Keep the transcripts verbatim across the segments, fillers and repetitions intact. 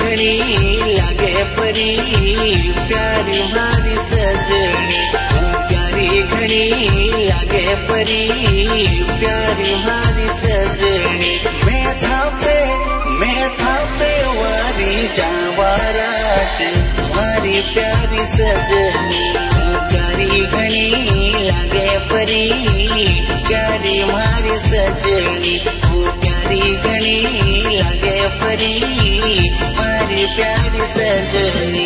घनी लागे परी प्यारी मारी सजनी। प्यारी घनी लागे परी प्यारी मारी सजनी। मैं था पे मैं था पे वारी जावारात मारी प्यारी सजनी। प्यारी घनी लागे परी प्यारी मारी सजनी। प्यारी घनी लागे परी मारी प्यारी सजनी।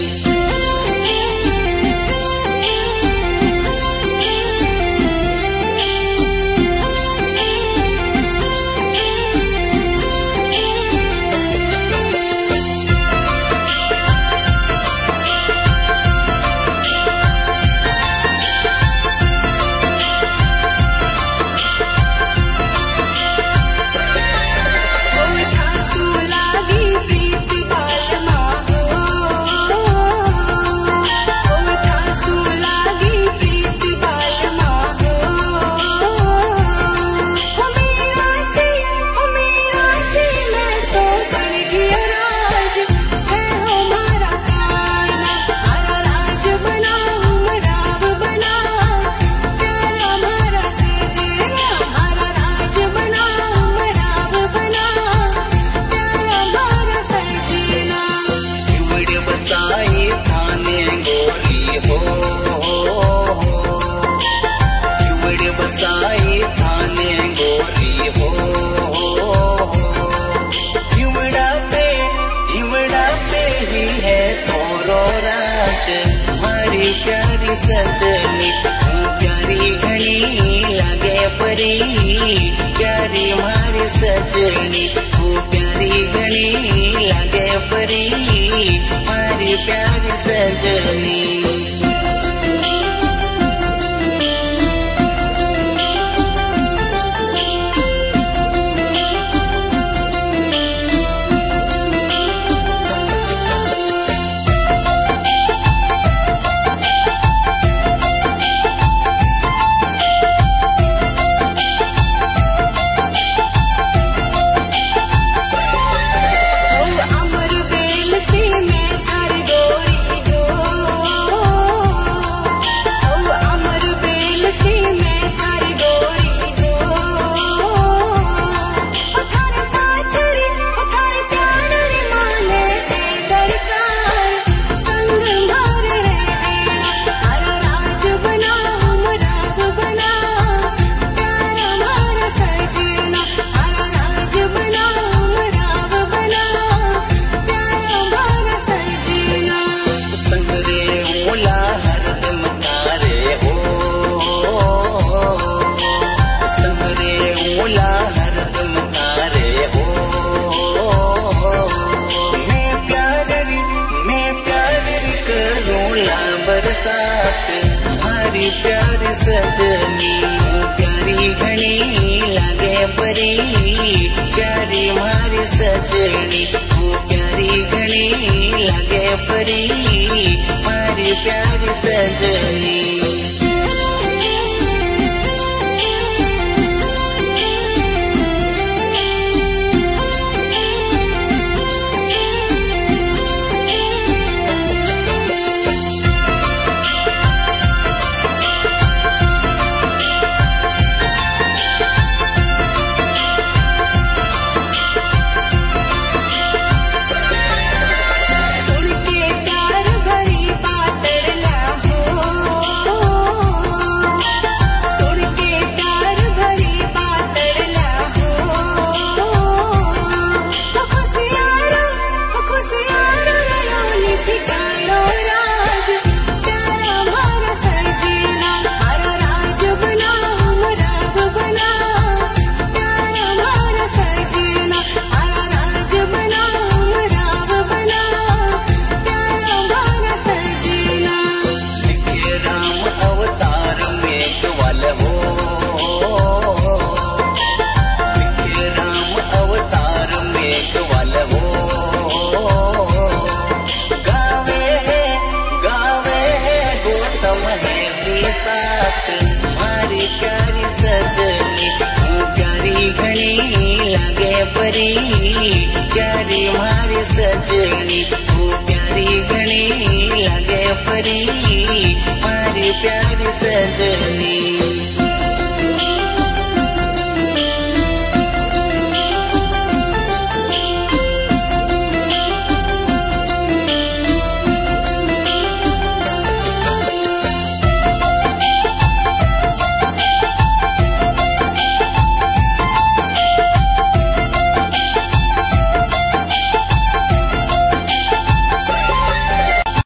प्यारी सजनी। प्यारी घनी लागे परी प्यारी मारी सजनी। प्यारी घनी लागे परी मारी प्यारी सजनी। मारी प्यारी सजनी। प्यारी घनी लागे परी प्यारी मारी सजनी। प्यारी घनी लागे परी मारी प्यारी सजनी। परी प्यारी मारी सजनी तू प्यारी घनी लागे परी मारी प्यारी सजनी।